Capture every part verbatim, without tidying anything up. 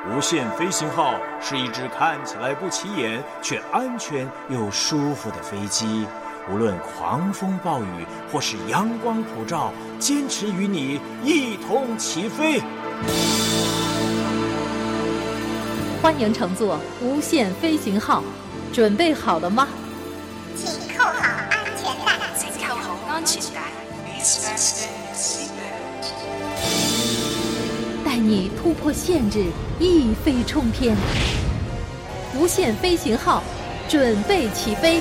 无限飞行号是一只看起来不起眼却安全又舒服的飞机，无论狂风暴雨或是阳光普照，坚持与你一同起飞。 欢迎乘坐无限飞行号，准备好了吗？ 请扣好安全带。 请扣好安全带。 带你突破限制，一飞冲天。无限飞行号，准备起飞。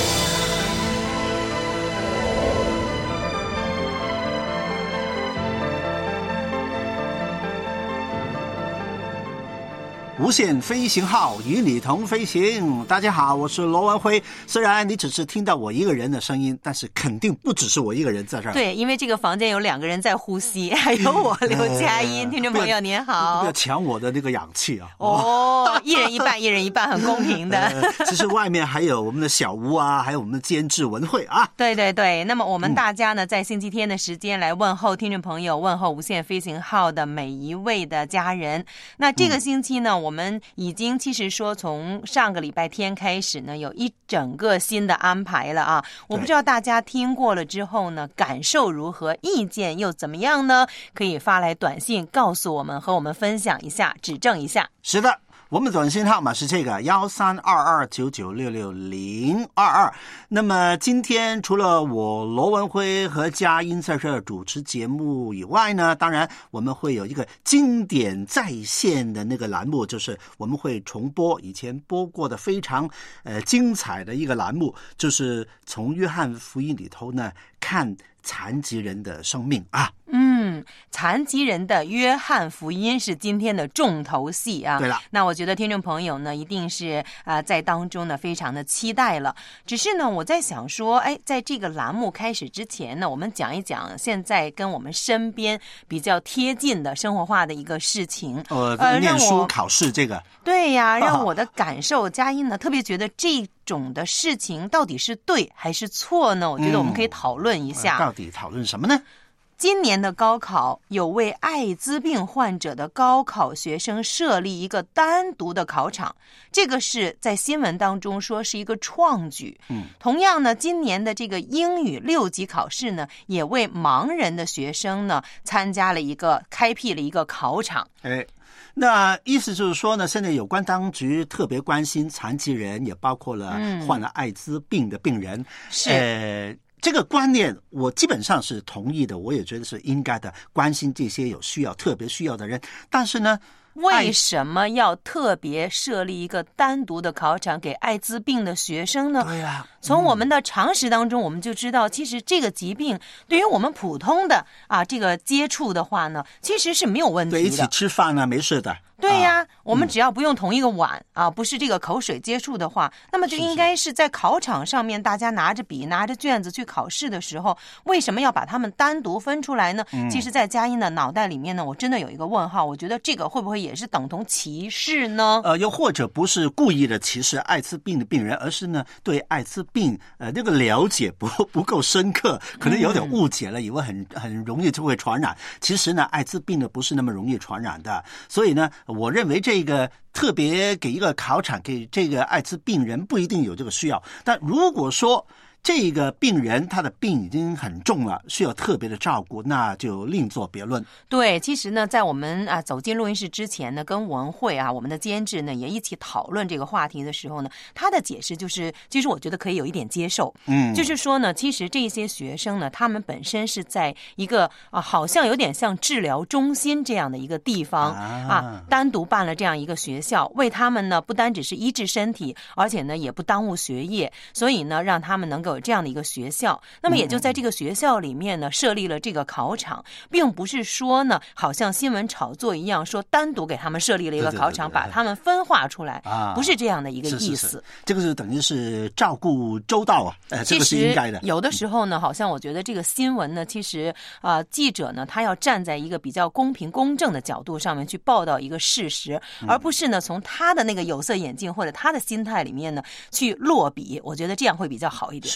无限飞行号与你同飞行。大家好，我是罗文辉。虽然你只是听到我一个人的声音，但是肯定不只是我一个人在这儿。 对，因为这个房间有两个人在呼吸，还有我刘佳音。听众朋友您好， 不要抢我的那个氧气啊！ 哦，一人一半，一人一半，很公平的。 呃、其实外面还有我们的小吴啊，还有我们的监制文慧啊。 对对对，那么我们大家呢，在星期天的时间来问候听众朋友，问候无限飞行号的每一位的家人。那这个星期呢，我我们已经其实说从上个礼拜天开始呢，有一整个新的安排了啊。我不知道大家听过了之后呢，感受如何，意见又怎么样呢？可以发来短信告诉我们，和我们分享一下，指正一下。 是的，我们短信号码是这个幺三二二九九六六零二二。那么今天除了我罗文辉和佳音在这儿主持节目以外呢，当然我们会有一个经典在线的那个栏目，就是我们会重播以前播过的非常呃精彩的一个栏目，就是从约翰福音里头呢看残疾人的生命啊。 嗯，残疾人的约翰福音是今天的重头戏啊。 对了， 那我觉得听众朋友呢，一定是啊、呃、在当中呢非常的期待了。只是呢，我在想说，哎，在这个栏目开始之前呢，我们讲一讲现在跟我们身边比较贴近的生活化的一个事情。 呃，呃念书考试这个。 对呀，让我的感受，佳音呢特别觉得这种的事情到底是对还是错呢？我觉得我们可以讨论一下。 嗯呃、到底讨论什么呢？ 今年的高考有为艾滋病患者的高考学生设立一个单独的考场，这个是在新闻当中说是一个创举。 嗯， 同样呢，今年的这个英语六级考试呢，也为盲人的学生呢参加了一个开辟了一个考场。 哎。那意思就是说呢，现在有关当局特别关心残疾人，也包括了患了艾滋病的病人。 嗯、是。 呃这个观念我基本上是同意的，我也觉得是应该的，关心这些有需要特别需要的人。但是呢， 为什么要特别设立一个单独的考场给艾滋病的学生呢？ 对呀、啊， 从我们的常识当中我们就知道，其实这个疾病对于我们普通的啊这个接触的话呢，其实是没有问题的。 对，一起吃饭呢没事的。 对呀、啊，我们嗯只要不用同一个碗啊，不是这个口水接触的话，那么就应该是在考场上面，大家拿着笔、拿着卷子去考试的时候，为什么要把他们单独分出来呢？ 嗯、 其实，在佳音的脑袋里面呢，我真的有一个问号，我觉得这个会不会也是等同歧视呢？ 呃，又或者不是故意的歧视艾滋病的病人，而是呢对艾滋病呃那个了解不不够深刻，可能有点误解了，以为很很容易就会传染。其实呢，艾滋病呢不是那么容易传染的，所以呢。我认为这个特别给一个考场给这个艾滋病人不一定有这个需要，但如果说这个病人他的病已经很重了，需要特别的照顾，那就另作别论。 对，其实呢，在我们啊走进录音室之前呢，跟文慧啊，我们的监制呢也一起讨论这个话题的时候呢，他的解释就是，其实我觉得可以有一点接受， 嗯， 就是说呢，其实这些学生呢，他们本身是在一个啊，好像有点像治疗中心这样的一个地方 啊, 啊，单独办了这样一个学校，为他们呢不单只是医治身体，而且呢也不耽误学业，所以呢让他们能够有这样的一个学校。那么也就在这个学校里面呢设立了这个考场，并不是说呢好像新闻炒作一样说单独给他们设立了一个考场，把他们分化出来，不是这样的一个意思。 是是是，这个是等于是照顾周到啊，呃，这个是应该的。 有的时候呢，好像我觉得这个新闻呢，其实啊、呃，记者呢他要站在一个比较公平公正的角度上面去报道一个事实，而不是呢从他的那个有色眼镜或者他的心态里面呢去落笔，我觉得这样会比较好一点。 是。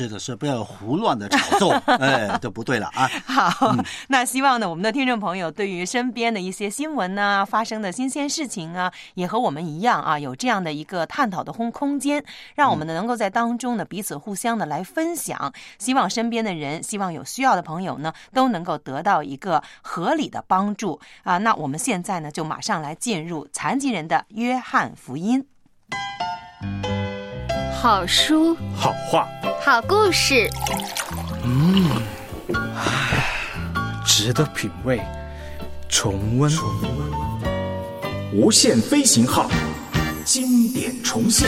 是的，是不要胡乱的炒作，哎，这不对了啊。 好、嗯，那希望呢，我们的听众朋友对于身边的一些新闻啊，发生的新鲜事情啊，也和我们一样啊，有这样的一个探讨的空空间，让我们呢能够在当中呢彼此互相的来分享。希望身边的人，希望有需要的朋友呢，都能够得到一个合理的帮助啊。那我们现在呢，就马上来进入残疾人的约翰福音。 好书， 好话， 好故事， 嗯，值得品味，重温，重温，无限飞行号，经典重现。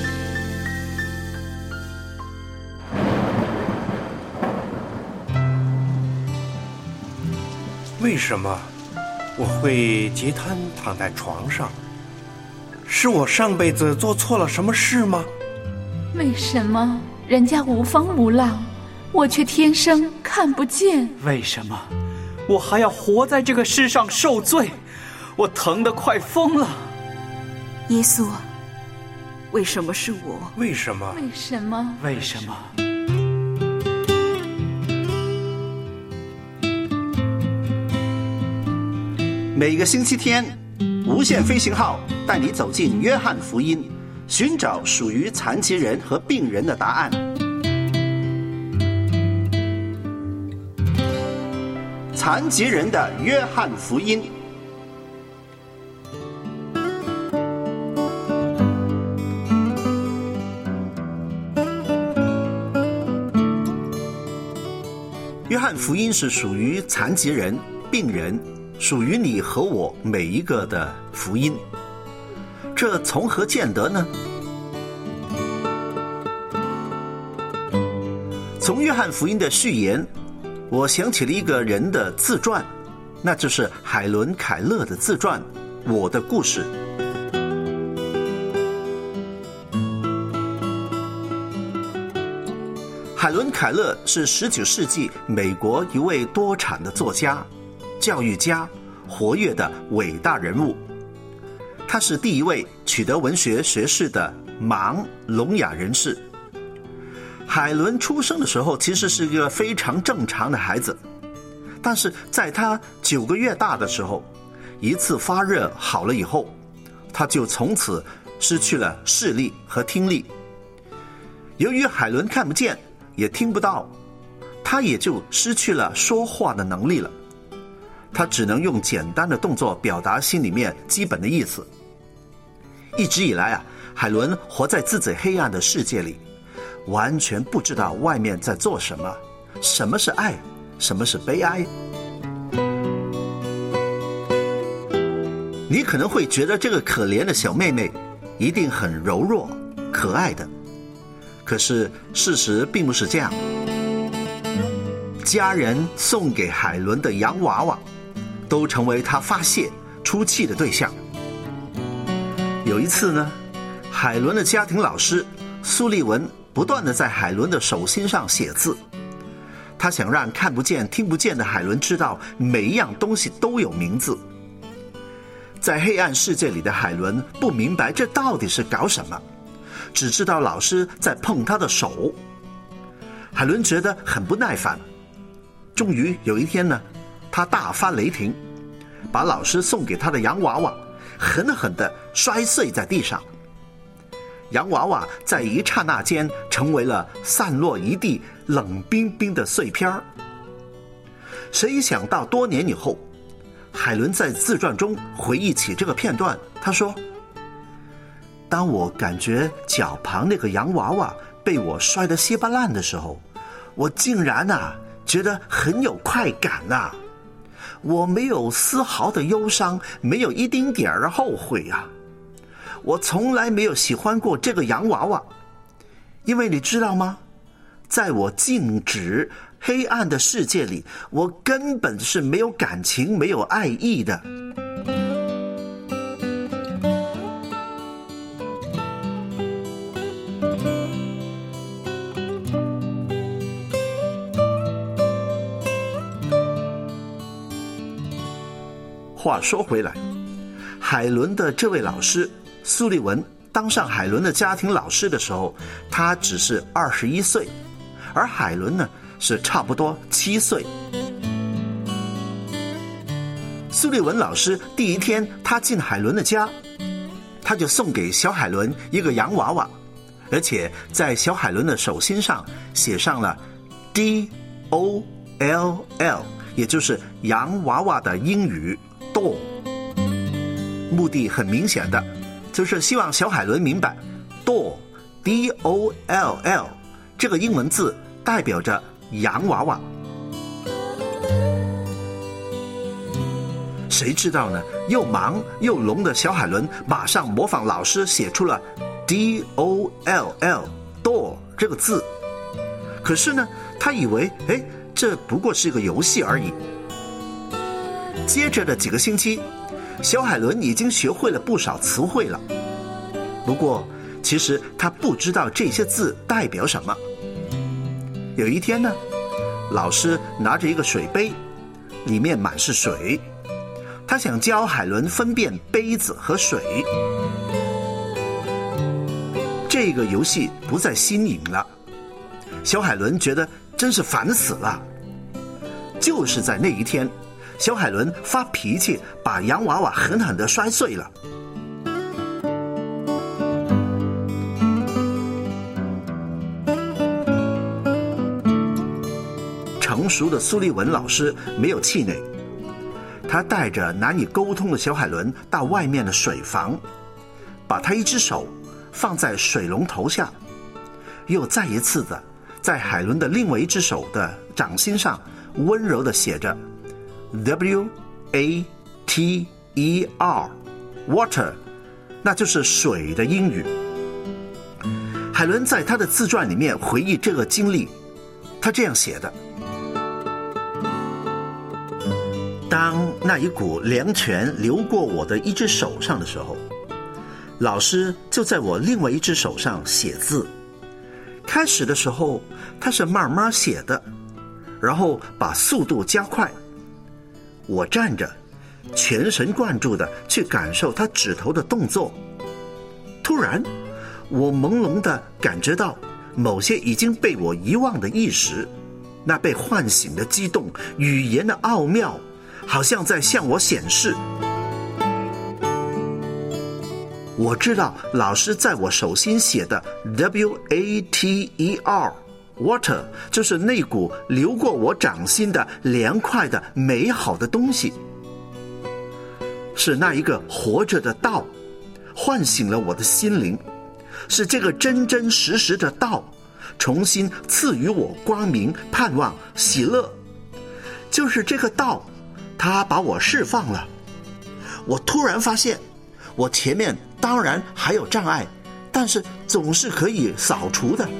为什么我会截瘫躺在床上？是我上辈子做错了什么事吗？ 为什么人家无风无浪，我却天生看不见？ 为什么我还要活在这个世上受罪？我疼得快疯了。 耶稣，为什么是我？ 为什么？ 为什么？ 为什么？ 每个星期天，无限飞行号带你走进约翰福音，寻找属于残疾人和病人的答案。残疾人的约翰福音。约翰福音是属于残疾人、病人，属于你和我每一个的福音。这从何见得呢？从约翰福音的序言，我想起了一个人的自传，那就是海伦·凯勒的自传《我的故事》。海伦·凯勒是十九世纪美国一位多产的作家、教育家，活跃的伟大人物。他是第一位取得文学学士的盲聋哑人士。海伦出生的时候其实是一个非常正常的孩子，但是在他九个月大的时候，一次发热好了以后，他就从此失去了视力和听力。由于海伦看不见也听不到，他也就失去了说话的能力了。他只能用简单的动作表达心里面基本的意思。一直以来啊，海伦活在自己黑暗的世界里，完全不知道外面在做什么，什么是爱，什么是悲哀。你可能会觉得这个可怜的小妹妹一定很柔弱、可爱的，可是事实并不是这样。家人送给海伦的洋娃娃都成为她发泄出气的对象。有一次呢，海伦的家庭老师苏利文不断地在海伦的手心上写字，他想让看不见听不见的海伦知道每一样东西都有名字。在黑暗世界里的海伦不明白这到底是搞什么，只知道老师在碰他的手。海伦觉得很不耐烦，终于有一天呢，他大发雷霆，把老师送给他的洋娃娃狠狠地摔碎在地上。洋娃娃在一刹那间成为了散落一地冷冰冰的碎片儿。谁想到多年以后，海伦在自传中回忆起这个片段，他说：当我感觉脚旁那个洋娃娃被我摔得稀巴烂的时候，我竟然啊觉得很有快感啊！我没有丝毫的忧伤，没有一丁点儿的后悔啊！我从来没有喜欢过这个洋娃娃，因为你知道吗？在我静止黑暗的世界里，我根本是没有感情、没有爱意的。话说回来，海伦的这位老师苏利文当上海伦的家庭老师的时候，他只是二十一岁， 而海伦呢是差不多七岁。苏利文老师第一天他进海伦的家，他就送给小海伦一个洋娃娃，而且在小海伦的手心上写上了 D O L L， 也就是洋娃娃的英语 doll。 目的很明显的，就是希望小海伦明白 doll D O L L 这个英文字代表着洋娃娃。谁知道呢？又忙又聋的小海伦马上模仿老师写出了 D O L L doll 这个字。可是呢，他以为哎，这不过是一个游戏而已。接着的几个星期，小海伦已经学会了不少词汇了。不过其实他不知道这些字代表什么。有一天呢，老师拿着一个水杯，里面满是水，他想教海伦分辨杯子和水。这个游戏不再新颖了，小海伦觉得真是烦死了。就是在那一天，小海伦发脾气，把洋娃娃狠狠地摔碎了。成熟的苏利文老师没有气馁，他带着难以沟通的小海伦到外面的水房，把他一只手放在水龙头下，又再一次的在海伦的另外一只手的掌心上温柔地写着 W A T E R Water， 那就是水的英语。海伦在他的自传里面回忆这个经历，他这样写的：当那一股凉泉流过我的一只手上的时候，老师就在我另外一只手上写字。开始的时候他是慢慢写的，然后把速度加快。我站着，全神贯注地去感受他指头的动作。突然我朦胧地感觉到某些已经被我遗忘的意识，那被唤醒的激动，语言的奥妙好像在向我显示。我知道老师在我手心写的 W A T E R Water 就是那股流过我掌心的凉快的美好的东西，是那一个活着的道唤醒了我的心灵，是这个真真实实的道重新赐予我光明、盼望、喜乐。就是这个道，它把我释放了。我突然发现，我前面当然还有障碍，但是总是可以扫除的。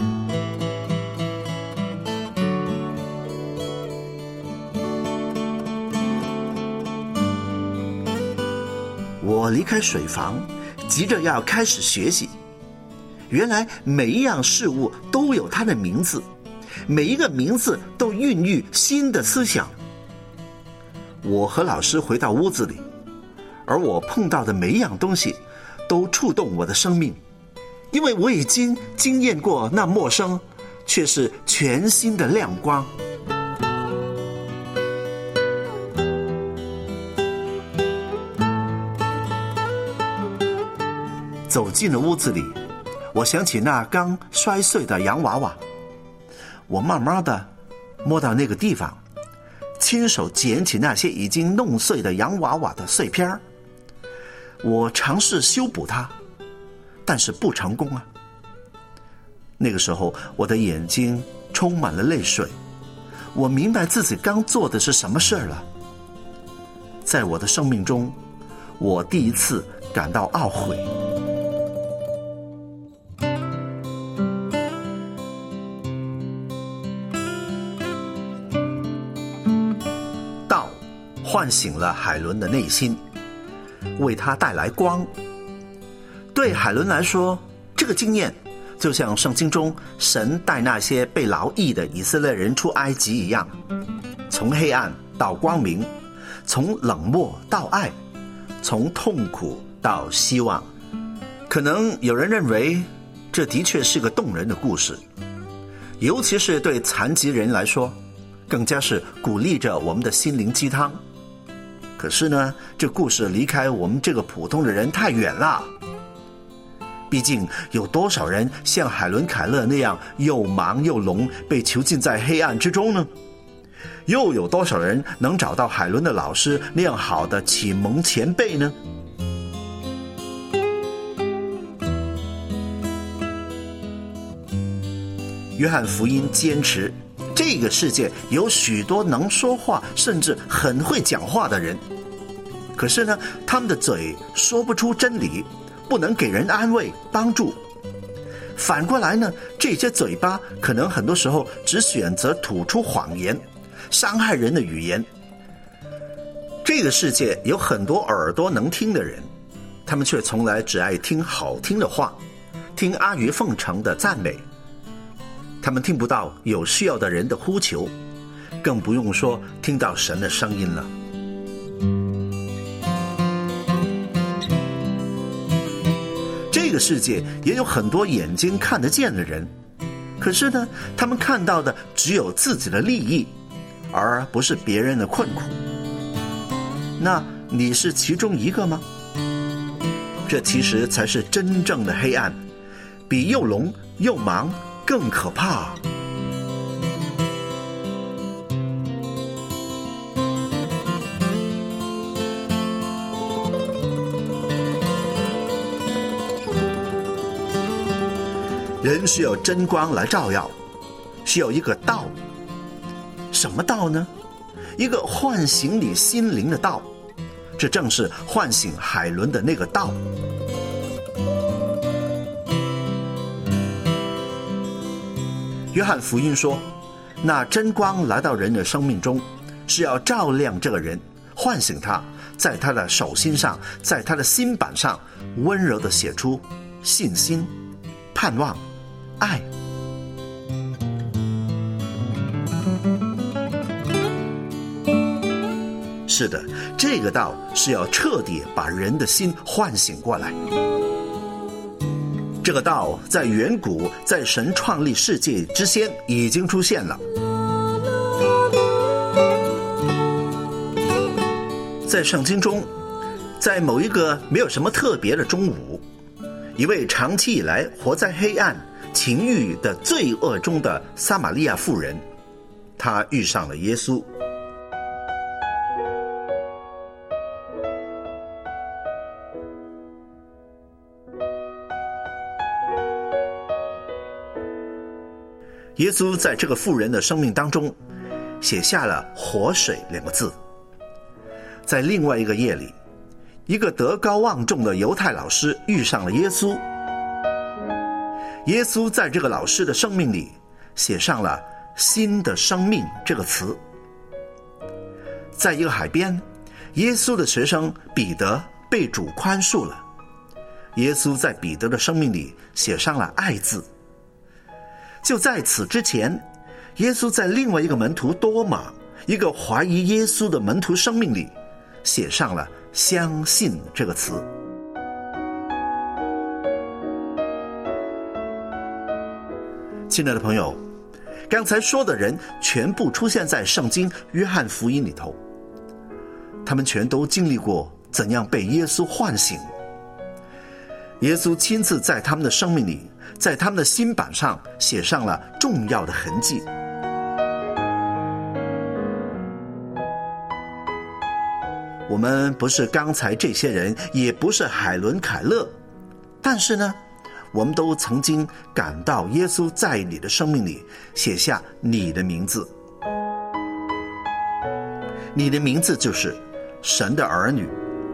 我离开水房，急着要开始学习。原来每一样事物都有它的名字，每一个名字都孕育新的思想。我和老师回到屋子里，而我碰到的每一样东西都触动我的生命，因为我已经经验过那陌生却是全新的亮光。走进了屋子里，我想起那刚摔碎的洋娃娃，我慢慢的摸到那个地方，亲手捡起那些已经弄碎的洋娃娃的碎片。我尝试修补它，但是不成功啊。那个时候我的眼睛充满了泪水，我明白自己刚做的是什么事儿了。在我的生命中，我第一次感到懊悔。道唤醒了海伦的内心，为他带来光。对海伦来说，这个经验就像圣经中神带那些被劳役的以色列人出埃及一样，从黑暗到光明，从冷漠到爱，从痛苦到希望。可能有人认为这的确是个动人的故事， 尤其是对残疾人来说，更加是鼓励着我们的心灵鸡汤。可是呢，这故事离开我们这个普通的人太远了。毕竟有多少人像海伦·凯勒那样又盲又聋，被囚禁在黑暗之中呢？又有多少人能找到海伦的老师那样好的启蒙前辈呢？约翰福音坚持，这个世界有许多能说话甚至很会讲话的人，可是呢，他们的嘴说不出真理，不能给人安慰帮助。反过来呢，这些嘴巴可能很多时候只选择吐出谎言，伤害人的语言。这个世界有很多耳朵能听的人，他们却从来只爱听好听的话，听阿谀奉承的赞美。他们听不到有需要的人的呼求，更不用说听到神的声音了。这个世界也有很多眼睛看得见的人，可是呢，他们看到的只有自己的利益，而不是别人的困苦。那你是其中一个吗？这其实才是真正的黑暗，比又聋又盲更可怕。人需要真光来照耀，需要一个道。什么道呢？一个唤醒你心灵的道，这正是唤醒海伦的那个道。约翰福音说，那真光来到人的生命中，是要照亮这个人，唤醒他，在他的手心上，在他的心板上温柔地写出信心、盼望、爱。是的，这个道是要彻底把人的心唤醒过来。这个道在远古，在神创立世界之先已经出现了。在圣经中，在某一个没有什么特别的中午，一位长期以来活在黑暗情欲的罪恶中的撒玛利亚妇人，她遇上了耶稣。耶稣在这个妇人的生命当中写下了活水两个字。在另外一个夜里，一个德高望重的犹太老师遇上了耶稣。耶稣在这个老师的生命里写上了新的生命这个词。在一个海边，耶稣的学生彼得被主宽恕了。耶稣在彼得的生命里写上了爱字。就在此之前，耶稣在另外一个门徒多马，一个怀疑耶稣的门徒生命里写上了相信这个词。亲爱的朋友，刚才说的人全部出现在圣经约翰福音里头，他们全都经历过怎样被耶稣唤醒。耶稣亲自在他们的生命里，在他们的心板上写上了重要的痕迹。我们不是刚才这些人，也不是海伦·凯勒，但是呢，我们都曾经感到耶稣在你的生命里写下你的名字。你的名字就是神的儿女。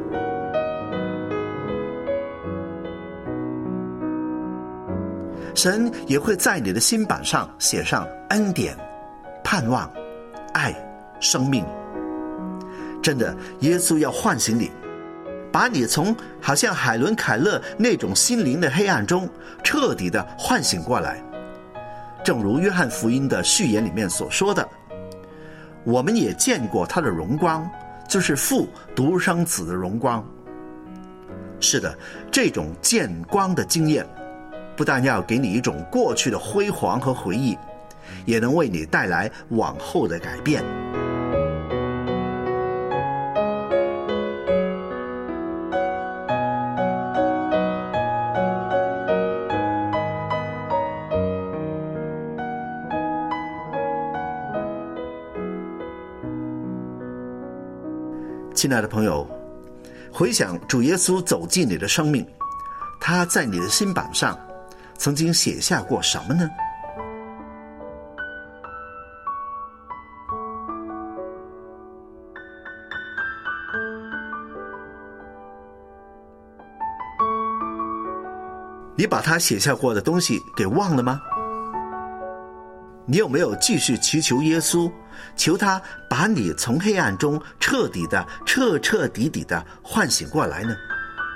神也会在你的心板上写上恩典、盼望、爱、生命。真的，耶稣要唤醒你，把你从好像海伦·凯勒那种心灵的黑暗中彻底的唤醒过来。正如约翰福音的序言里面所说的，我们也见过他的荣光，就是父独生子的荣光。是的，这种见光的经验不但要给你一种过去的辉煌和回忆， 也能为你带来往后的改变。亲爱的朋友，回想主耶稣走进你的生命，他在你的心板上曾经写下过什么呢？你把他写下过的东西给忘了吗？你有没有继续祈求耶稣，求他把你从黑暗中彻底的、彻彻底底的唤醒过来呢？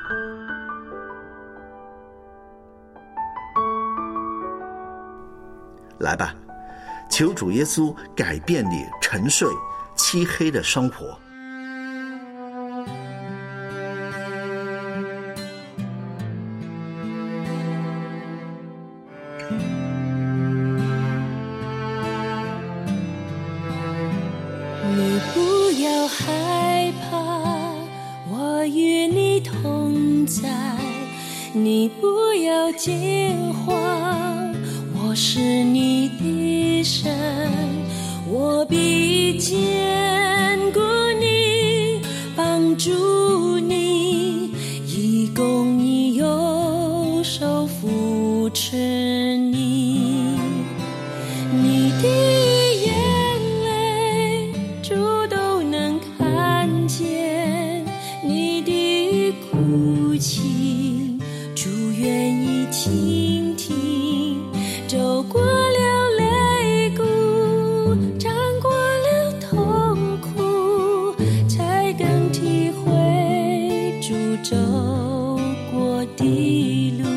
来吧，求主耶稣改变你沉睡、漆黑的生活。 你不要害怕，我与你同在，你不要惊慌，我是你的神，我必坚固你，帮助你，以供你右手扶持你，你的倾听，走过了泪谷，尝过了痛苦，才更体会主走过的路。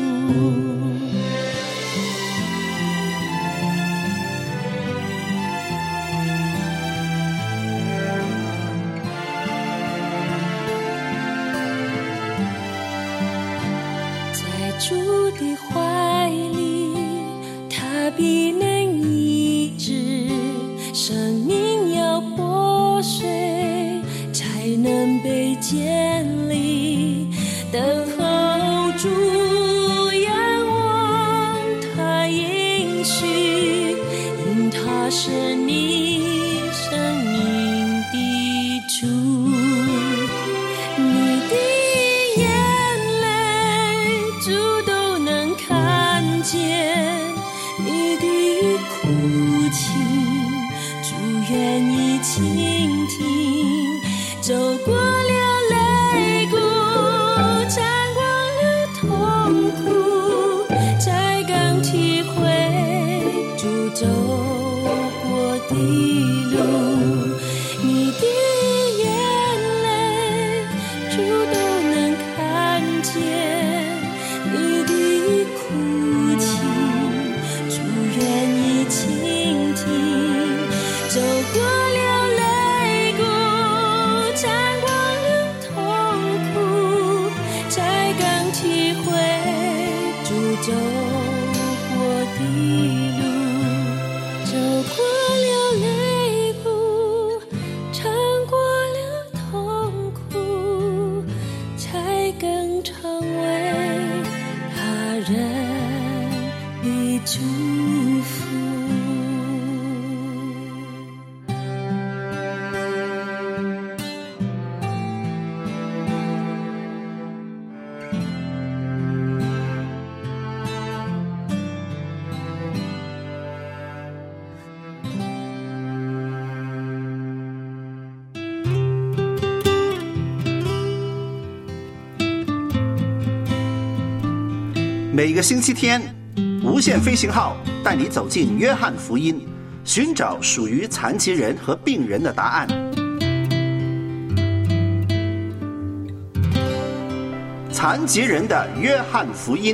在主的怀里，他必能医治，生命要破碎，才能被建立。等候主，仰望他应许，因他是你生命的主。你的你的哭泣，主愿意倾听，走过了泪谷，尝过了痛苦，才刚体会主走过的路。你的眼泪，主都能看见，你的哭泣愿意倾听，走过了泪谷，尝过了痛苦，才刚体会主走过的路。走过了泪谷，尝过了痛苦，才更成为他人的祝福。 每个星期天，无限飞行号带你走进约翰福音，寻找属于残疾人和病人的答案。残疾人的约翰福音。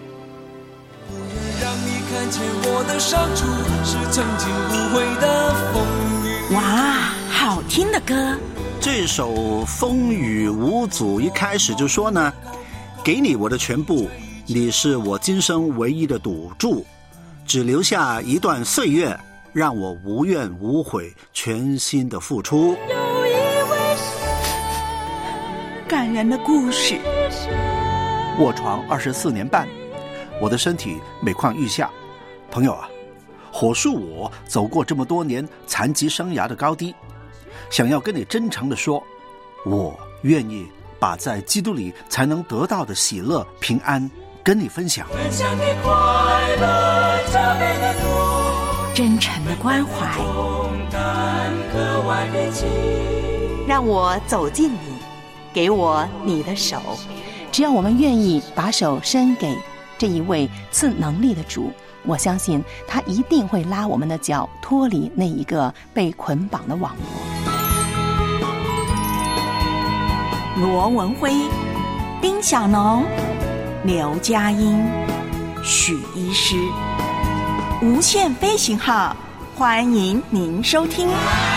让你看见我的伤处，是曾经无悔的风雨。 哇，好听的歌！ 这首《风雨无阻》一开始就说呢，给你我的全部，你是我今生唯一的赌注，只留下一段岁月， 让我无怨无悔，全心的付出。 感人的故事。 卧床二十四年半，我的身体每况愈下。朋友啊，火速我走过这么多年残疾生涯的高低，想要跟你真诚地说，我愿意把在基督里才能得到的喜乐平安跟你分享。 分享你快乐加倍的多， 真诚的关怀， 格外的亲， 让我走进你，给我你的手。 只要我们愿意把手伸给这一位赐能力的主，我相信他一定会拉我们的脚脱离那一个被捆绑的网络。 罗文辉、丁小农、刘佳音、许医师，无限飞行号，欢迎您收听。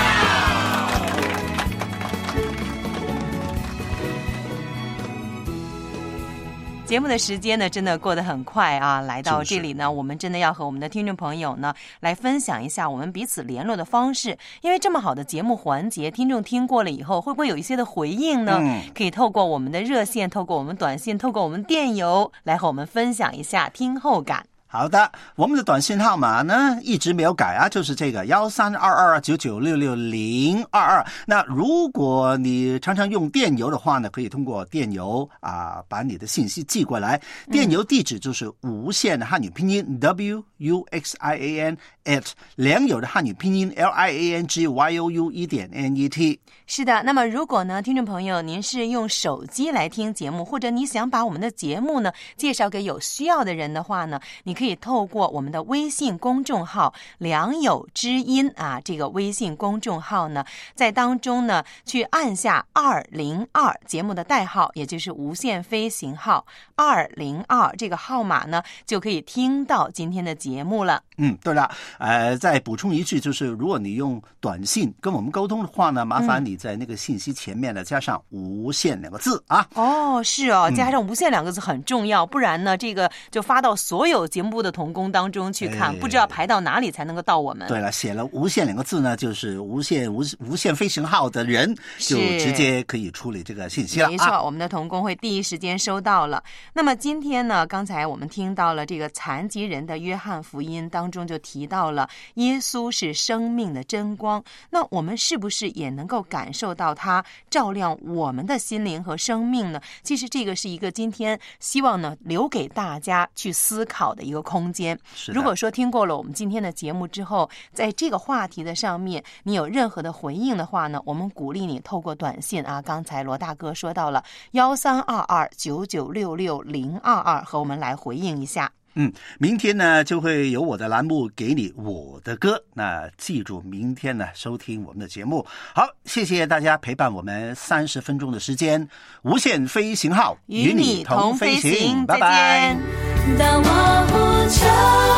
节目的时间呢，真的过得很快啊！来到这里呢，我们真的要和我们的听众朋友呢，来分享一下我们彼此联络的方式。因为这么好的节目环节，听众听过了以后，会不会有一些的回应呢？嗯、可以透过我们的热线，透过我们短信，透过我们电邮，来和我们分享一下听后感。 好的，我们的短信号码呢一直没有改啊，就是这个幺三二二九九六六零二二。那如果你常常用电邮的话呢，可以通过电邮啊把你的信息寄过来。电邮地址就是无限的汉语拼音 W U X I A N at 良友的汉语拼音 L I A N G Y O U 一点 N E T。 是的，那么如果呢，听众朋友您是用手机来听节目，或者你想把我们的节目呢介绍给有需要的人的话呢，你可以透过我们的微信公众号良友之音啊，这个微信公众号呢，在当中呢去按下二零二节目的代号，也就是无限飞行号二零二这个号码呢，就可以听到今天的节目了。 嗯，对了，呃，再补充一句，就是如果你用短信跟我们沟通的话呢，麻烦你在那个信息前面呢加上无限两个字啊。 哦，是哦，加上无限两个字很重要，嗯、不然呢，这个就发到所有节目部的同工当中去看，哎、不知道排到哪里才能够到我们。 对了，写了无限两个字呢，就是无限无无限飞行号的人就直接可以处理这个信息了。 没错， 啊、 我们的同工会第一时间收到了。那么今天呢，刚才我们听到了这个残疾人的约翰福音当中就提到了耶稣是生命的真光，那我们是不是也能够感受到他照亮我们的心灵和生命呢？其实这个是一个今天希望呢留给大家去思考的一个空间。如果说听过了我们今天的节目之后，在这个话题的上面你有任何的回应的话呢，我们鼓励你透过短信啊，刚才罗大哥说到了幺三二二九九六六零二二和我们来回应一下。 嗯，明天呢就会有我的栏目给你我的歌，那记住明天呢收听我们的节目。好，谢谢大家陪伴我们三十分钟的时间，无限飞行号与你同飞行，拜拜。 当我呼求